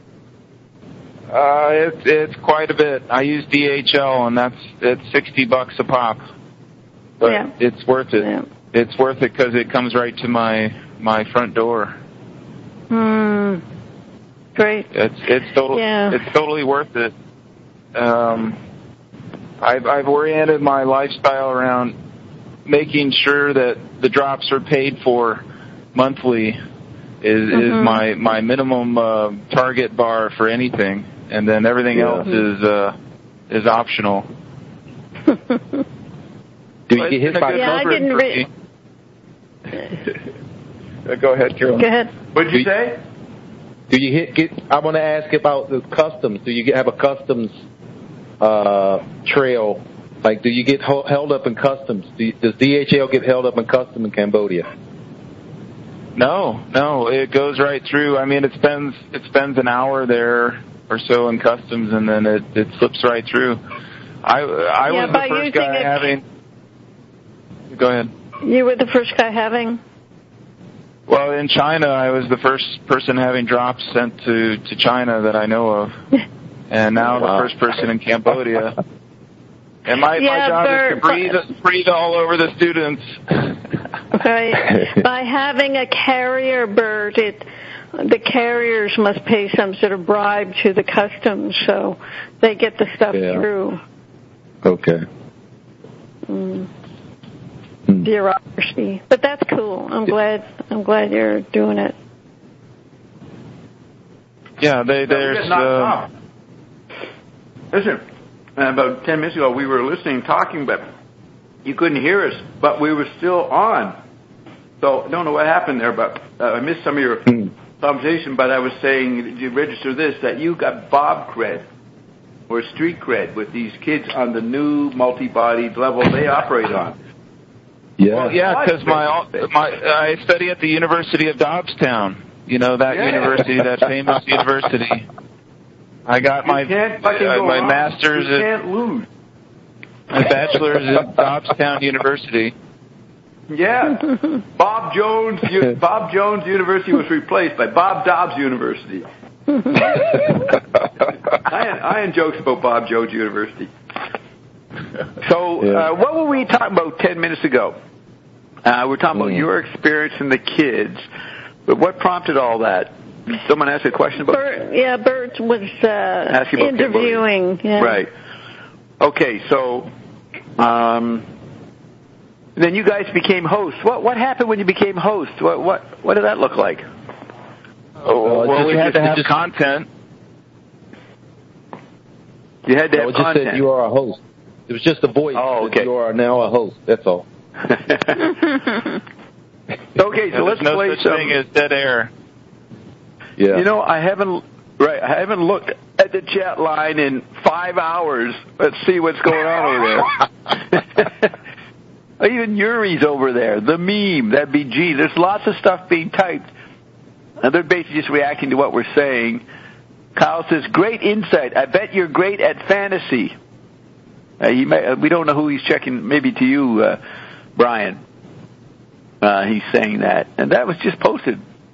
Uh, it's it's quite a bit. I use D H L, and that's it's sixty bucks a pop. But yeah. it's worth it. Yeah. It's worth it because it comes right to my my front door. Hmm. Great. It's it's totally yeah. it's totally worth it. Um, I've I've oriented my lifestyle around making sure that the drops are paid for monthly is, mm-hmm. is my, my minimum uh, target bar for anything, and then everything yeah. else is uh, is optional. Do you get hit by yeah, I didn't re- Go ahead, Carol. Go ahead. What did you say? Do you hit? Get, I want to ask about the customs. Do you get, have a customs uh, trail? Like, do you get ho- held up in customs? Do you, does D H L get held up in customs in Cambodia? No, no, it goes right through. I mean, it spends it spends an hour there or so in customs, and then it, it slips right through. I I yeah, was the first guy a, having. Go ahead. You were the first guy having. Well, in China, I was the first person having drops sent to, to China that I know of, and now wow. the first person in Cambodia. And my, yeah, my job Bert, is to breathe, breathe all over the students. Right. By having a carrier, Bert, it, the carriers must pay some sort of bribe to the customs, so they get the stuff yeah. through. Okay. Mm. Mm. Bureaucracy, but that's cool. I'm glad. I'm glad you're doing it. Yeah, they there's. Uh, Listen. About ten minutes ago, we were listening, talking, but you couldn't hear us, but we were still on. So I don't know what happened there, but uh, I missed some of your mm. conversation, but I was saying, you register this, that you got Bob cred, or street cred, with these kids on the new multi-bodied level they operate on. Yeah, well, yeah, because my, my I study at the University of Dobbstown. You know, that yeah. university, that famous university. I got my uh, my master's you can't lose. My bachelor's at Dobbstown University. Yeah, Bob Jones. Bob Jones University was replaced by Bob Dobbs University. iron, iron jokes about Bob Jones University. So, Yeah. uh, what were we talking about ten minutes ago? Uh, we were talking Mm. about your experience and the kids. But what prompted all that? Someone asked a question about Bert, yeah, Bert was uh, Asking about interviewing. Yeah. Right. Okay, so um, then you guys became hosts. What what happened when you became hosts? What what what did that look like? Oh, Uh, well, just- we had to just- have just- content. You had to No, have it just content. said you are a host. It was just a voice. Oh, that okay. You are now a host. That's all. Okay, so let's There's no play such some. thing as dead air. Yeah. You know, I haven't right. I haven't looked at the chat line in five hours. Let's see what's going on over there. Even Yuri's over there. The meme. That'd be G. There's lots of stuff being typed. And they're basically just reacting to what we're saying. Kyle says, "Great insight. I bet you're great at fantasy." Uh, he may, uh, we don't know who he's checking. Maybe to you, uh, Brian. Uh, he's saying that, and that was just posted.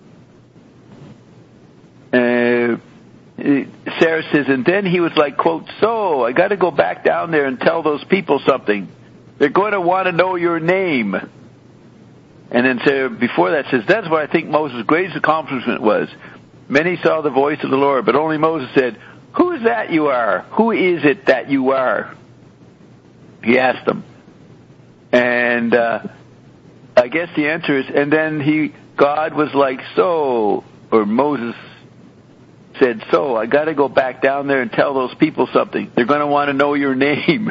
Uh, Sarah says, and then he was like, quote, "So I got to go back down there and tell those people something. They're going to want to know your name." And then Sarah, before that, says, "That's what I think Moses' greatest accomplishment was. Many saw the voice of the Lord, but only Moses said, 'Who is that you are? Who is it that you are?'" He asked them. And uh, I guess the answer is, and then he, God was like, "So," or Moses said, "So, I got to go back down there and tell those people something. They're going to want to know your name."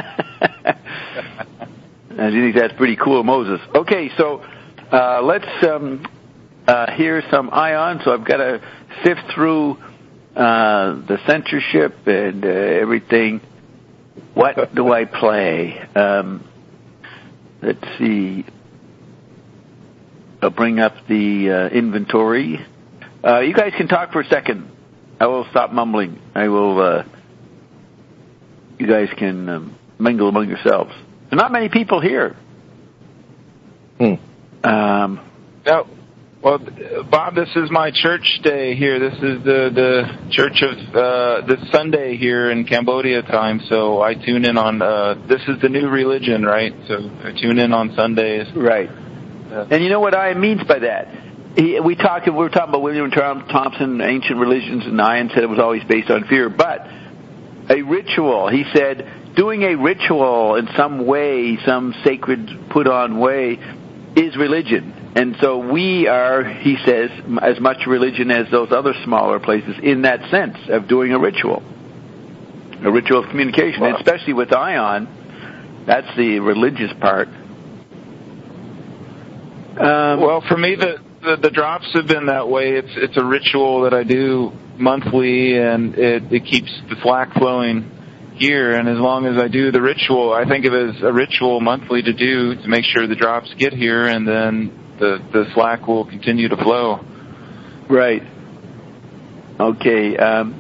I think that's pretty cool, Moses. Okay, so uh, let's um, uh, hear some Ion. So I've got to sift through uh, the censorship and uh, everything. What do I play? Um, let's see. I'll bring up the uh, inventory. Uh, you guys can talk for a second. I will stop mumbling. I will. Uh, you guys can um, mingle among yourselves. There are not many people here. Hmm. Um, No. Well, Bob, this is my church day here. This is the, the church of uh, this Sunday here in Cambodia time. So I tune in on. Uh, this is the new religion, right? So I tune in on Sundays. right. Uh, And you know what Ian means by that? He, we talked. We were talking about William Thompson, ancient religions, and Ian said it was always based on fear. But a ritual, he said, doing a ritual in some way, some sacred put-on way, is religion. And so we are, he says, as much religion as those other smaller places in that sense of doing a ritual. A ritual of communication, Wow. and especially with Ion, that's the religious part. Um, well, for me, the, the the drops have been that way. It's it's a ritual that I do monthly, and it, it keeps the slack flowing here. And as long as I do the ritual, I think of it as a ritual monthly to do to make sure the drops get here, and then the the slack will continue to flow. Right. Okay. Um,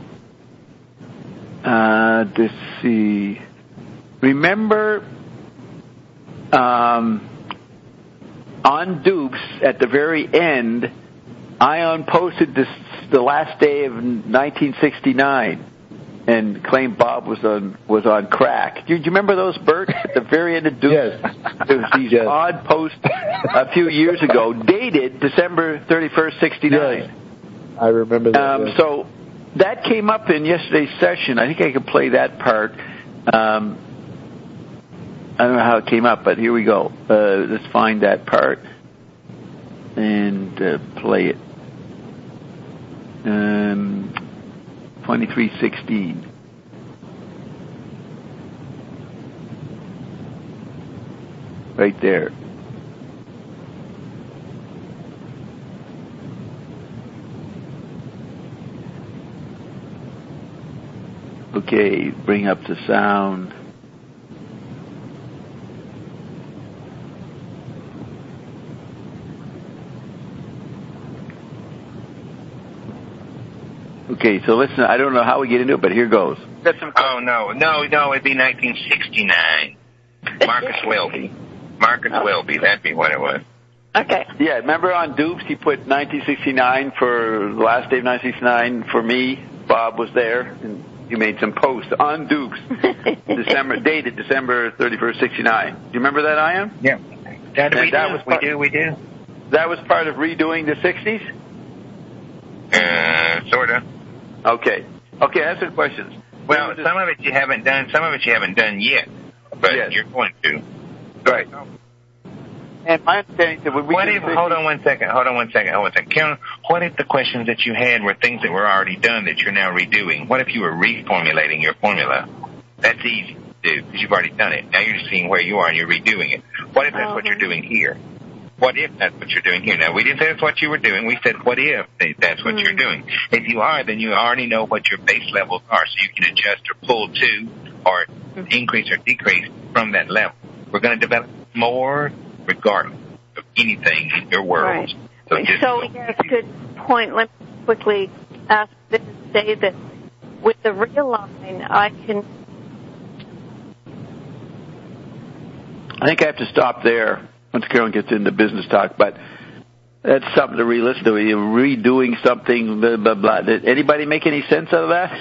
uh, let's see. Remember, um, on Dupes at the very end, Ion posted this the last day of nineteen sixty-nine and claimed Bob was on was on crack. Do you, do you remember those, Bert? At the very end of Dupes, Yes. there was these Yes. odd posts a few years ago, dated December thirty-first, sixty-nine. Yes. I remember that. Um, yes. so that came up in yesterday's session. I think I could play that part. Um, I don't know how it came up, but here we go. Uh, let's find that part and uh, play it. Um, twenty-three sixteen. Right there. Okay, bring up the sound. Okay, so listen, I don't know how we get into it, but here goes. Oh, no. No, no, it'd be nineteen sixty-nine. Marcus Welby. Marcus Welby, that'd be what it was. Okay. Yeah, remember on Dupes he put nineteen sixty-nine for the last day of nineteen sixty-nine for me. Bob was there, and you made some posts on Dupes, December dated December thirty-first, sixty-nine. Do you remember that, Ian? Yeah. That, we, that do. Was we part, do, we do. That was part of redoing the sixties? Uh, sort of. Okay. Okay, ask some questions. Well, some of it you haven't done, some of it you haven't done yet, but yes. You're going to. Right. And my understanding that when we what if, hold on one second, hold on one second, hold on one second. Karen, what if the questions that you had were things that were already done that you're now redoing? What if you were reformulating your formula? That's easy to do because you've already done it. Now you're just seeing where you are and you're redoing it. What if that's what you're doing here? What if that's what you're doing here? Now, we didn't say that's what you were doing. We said, what if that's what mm. you're doing? If you are, then you already know what your base levels are, so you can adjust or pull to or mm. increase or decrease from that level. We're going to develop more regardless of anything in your world. Right. So, just so yes, good point. Let me quickly ask this and say that with the realign, I can... I think I have to stop there once Carolyn gets into business talk, but that's something to re-listen to. You're redoing something, blah, blah, blah. Did anybody make any sense out of that?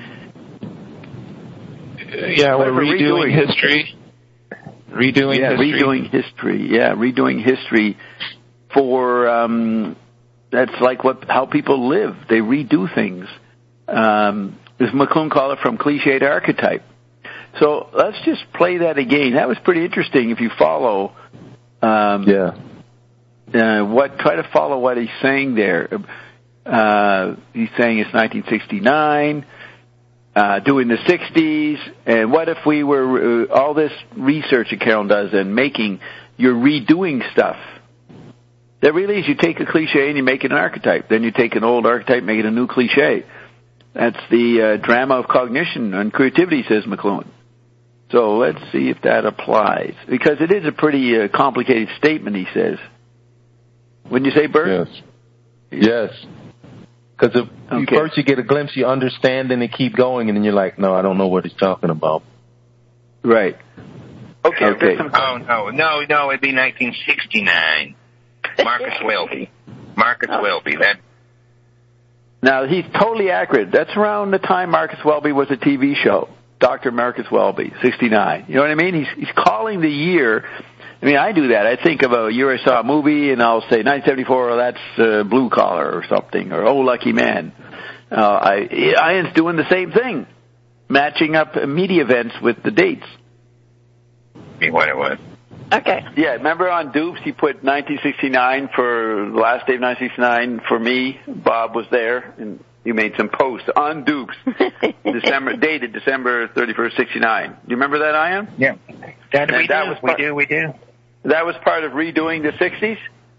Yeah, we're redoing, redoing history. Redoing yeah, history. redoing history. Yeah, redoing history for, um, that's like what, how people live. They redo things. Um, as McClune called it, from cliche to archetype. So let's just play that again. That was pretty interesting if you follow, um, yeah. Uh, what, try to follow what he's saying there. Uh, he's saying it's nineteen sixty-nine, uh, doing the sixties, and what if we were, uh, all this research that Carolyn does and making, you're redoing stuff. That really is, you take a cliche and you make it an archetype. Then you take an old archetype, make it a new cliche. That's the uh, drama of cognition and creativity, says McLuhan. So let's see if that applies. Because it is a pretty uh, complicated statement, he says. Wouldn't you say, Bert? Yes. Yes. Because okay. First you get a glimpse, you understand, and then keep going, and then you're like, no, I don't know what he's talking about. Right. Okay. okay. Oh, no, no, no, it'd be nineteen sixty-nine. Marcus Welby. Marcus oh. Welby. That. Now, he's totally accurate. That's around the time Marcus Welby was a T V show. Doctor Marcus Welby, sixty-nine. You know what I mean? He's he's calling the year. I mean, I do that. I think of a year I saw a movie, and I'll say nineteen seventy-four, oh, that's uh, Blue Collar or something, or Oh, Lucky Man. Uh, I, Ian's doing the same thing, matching up media events with the dates. Me what it was. Okay. Yeah, remember on Dupes he put nineteen sixty-nine for the last day of nineteen sixty-nine for me. Bob was there, and you made some posts on Dupes, December dated December thirty-first, sixty-nine. Do you remember that, Ian? Yeah. That, we, that do. Was part, we do, we do. That was part of redoing the sixties?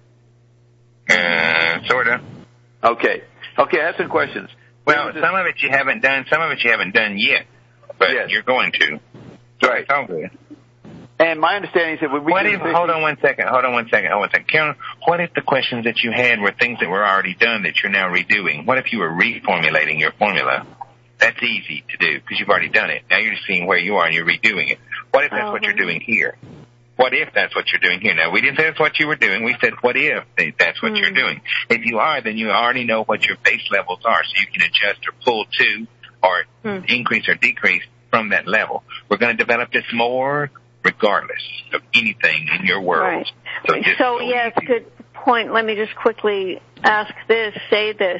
Uh, sort of. Okay. Okay, I have some questions. Well, some of it you haven't done, some of it you haven't done yet, but yes. You're going to. So right. Okay. And my understanding is that when we what if, hold on one second, hold on one second, hold on one second. Karen, what if the questions that you had were things that were already done that you're now redoing? What if you were reformulating your formula? That's easy to do because you've already done it. Now you're just seeing where you are and you're redoing it. What if that's oh, what you're doing here? What if that's what you're doing here? Now, we didn't say that's what you were doing. We said, what if that's what mm. you're doing? If you are, then you already know what your base levels are, so you can adjust or pull to or mm. increase or decrease from that level. We're going to develop this more regardless of anything in your world. Right. So, just so yes, easy. Good point. Let me just quickly ask this, say this.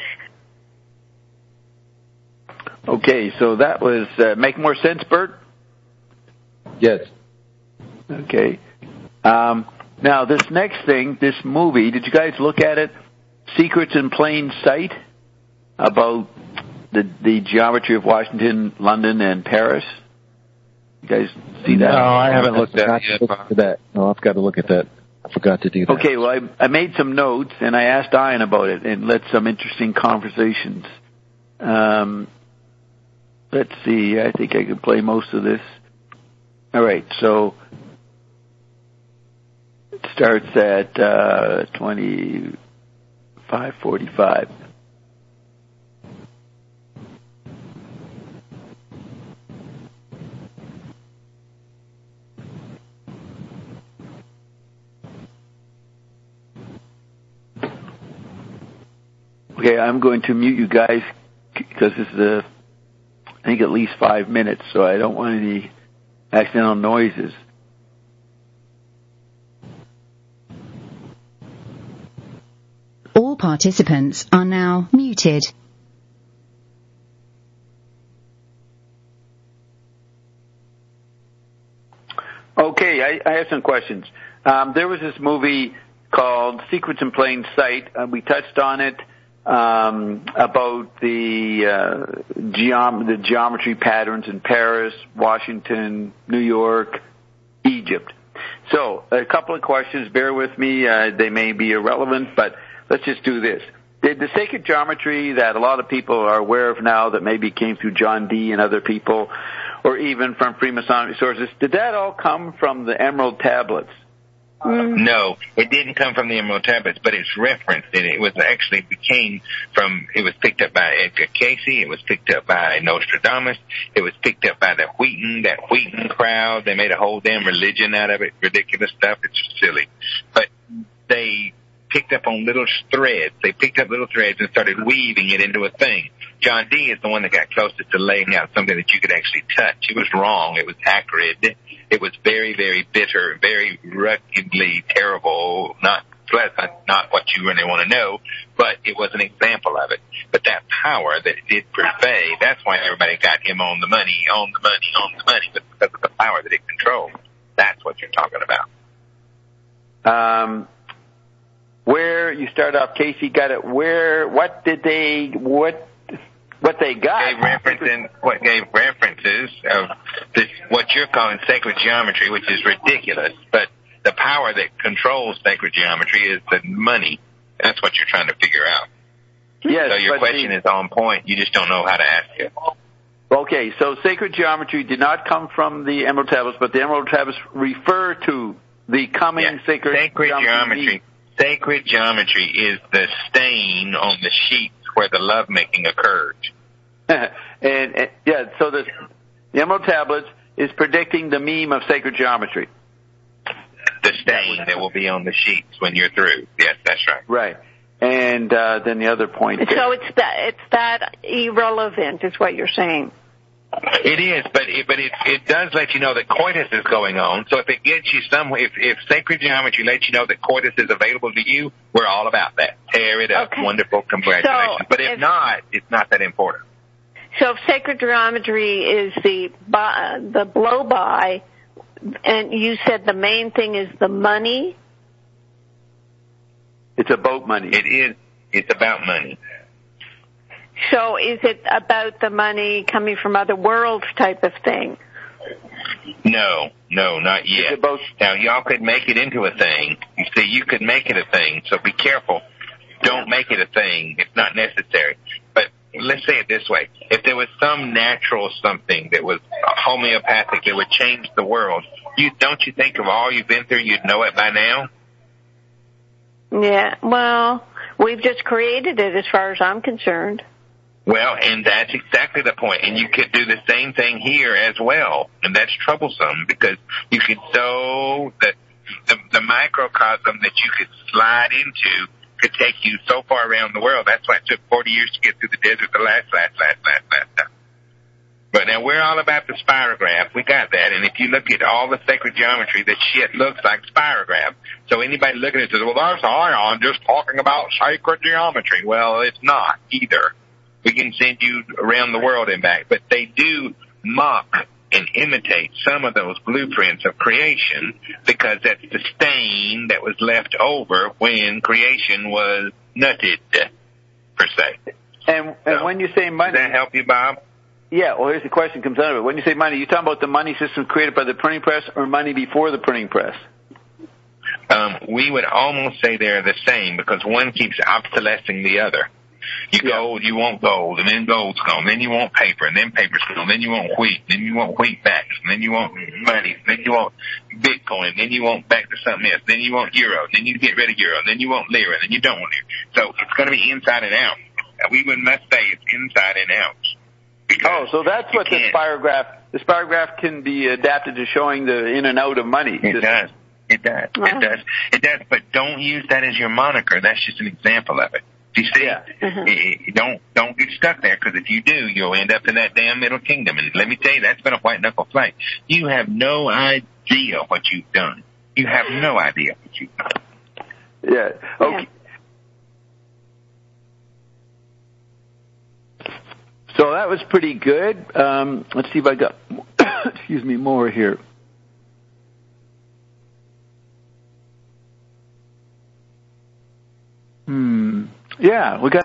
Okay, so that was, uh, make more sense, Bert? Yes. Okay. Um, now, this next thing, this movie, did you guys look at it? Secrets in Plain Sight, about the the geometry of Washington, London, and Paris. You guys see that? No, I haven't looked at that. No, I've got to look at that. I forgot to do that. Okay, well, I, I made some notes, and I asked Ian about it, and led some interesting conversations. Um, let's see, I think I can play most of this. All right, so it starts at uh, twenty-five forty-five. Okay, I'm going to mute you guys because this is, a, I think, at least five minutes, so I don't want any accidental noises. All participants are now muted. Okay, I, I have some questions. Um, there was this movie called Secrets in Plain Sight. Uh, we touched on it um, about the uh, geom- the geometry patterns in Paris, Washington, New York, Egypt. So, a couple of questions. Bear with me. Uh, they may be irrelevant, but let's just do this. Did the sacred geometry that a lot of people are aware of now, that maybe came through John Dee and other people, or even from Freemasonic sources, did that all come from the Emerald Tablets? Mm. No, it didn't come from the Emerald Tablets, but it's referenced, and it was actually became from. It was picked up by Edgar Cayce. It was picked up by Nostradamus. It was picked up by the Wheaton, that Wheaton crowd. They made a whole damn religion out of it. Ridiculous stuff. It's silly, but they picked up on little threads. They picked up little threads and started weaving it into a thing. John Dee is the one that got closest to laying out something that you could actually touch. It was wrong. It was acrid. It was very, very bitter, very ruggedly terrible, not pleasant, not what you really want to know, but it was an example of it. But that power that it did purvey, that's why everybody got him on the money, on the money, on the money, but because of the power that it controlled. That's what you're talking about. Um, where you start off, Casey got it. Where? What did they? What? What they got? Gave references. What gave references of this? What you're calling sacred geometry, which is ridiculous. But the power that controls sacred geometry is the money. That's what you're trying to figure out. Yes. So your question the, is on point. You just don't know how to ask it. Okay. So sacred geometry did not come from the Emerald Tablets, but the Emerald Tablets refer to the coming yeah. sacred, sacred geometry. geometry. Sacred geometry is the stain on the sheets where the lovemaking occurred. and, and yeah, so the, the Emerald Tablets is predicting the meme of sacred geometry. The stain that will be on the sheets when you're through. Yes, that's right. Right. And uh, then the other point. So it's that it's that irrelevant, is what you're saying. It is, but it, but it it does let you know that coitus is going on. So if it gets you somewhere, if if sacred geometry lets you know that coitus is available to you, we're all about that. Tear it up. Okay. Wonderful. Congratulations. So but if, if not, it's not that important. So if sacred geometry is the uh, the blow by, and you said the main thing is the money. It's about money. It is. It's about money. So is it about the money coming from other worlds type of thing? No, no, not yet. About- now, y'all could make it into a thing. You see, you could make it a thing, so be careful. Don't make it a thing. It's not necessary. But let's say it this way. If there was some natural something that was homeopathic that would change the world, you don't you think of all you've been through, you'd know it by now? Yeah, well, we've just created it as far as I'm concerned. Well, and that's exactly the point. And you could do the same thing here as well. And that's troublesome because you could so the, the, the microcosm that you could slide into could take you so far around the world. That's why it took forty years to get through the desert the last, last, last, last, last time. But now we're all about the spirograph. We got that. And if you look at all the sacred geometry, that shit looks like spirograph. So anybody looking at it says, well, that's Ion just talking about sacred geometry. Well, it's not either. We can send you around the world and back. But they do mock and imitate some of those blueprints of creation because that's the stain that was left over when creation was nutted, per se. And, and so, when you say money... Does that help you, Bob? Yeah, well, here's the question comes out of it. When you say money, you talking about the money system created by the printing press or money before the printing press? Um, we would almost say they're the same because one keeps obsolescing the other. You yeah. gold, you want gold, and then gold's gone. Then you want paper, and then paper's gone. Then you want wheat, then you want wheat back, and then you want money, then you want Bitcoin, then you want back to something else. Then you want euro, then you get rid of euro, then you want lira, then you don't want lira. So it's going to be inside and out. We would must say it's inside and out. Oh, so that's what the spirograph, the spirograph can be adapted to showing the in and out of money. It does. It does. Wow. It does. It does. But don't use that as your moniker. That's just an example of it. You see, Yeah. Uh-huh. Eh, don't don't get stuck there, because if you do, you'll end up in that damn middle kingdom. And let me tell you, that's been a white knuckle fight. You have no idea what you've done. You have no idea what you've done. Yeah. Okay. So that was pretty good. Um, let's see if I got, excuse me, more here. Hmm. Yeah, we got.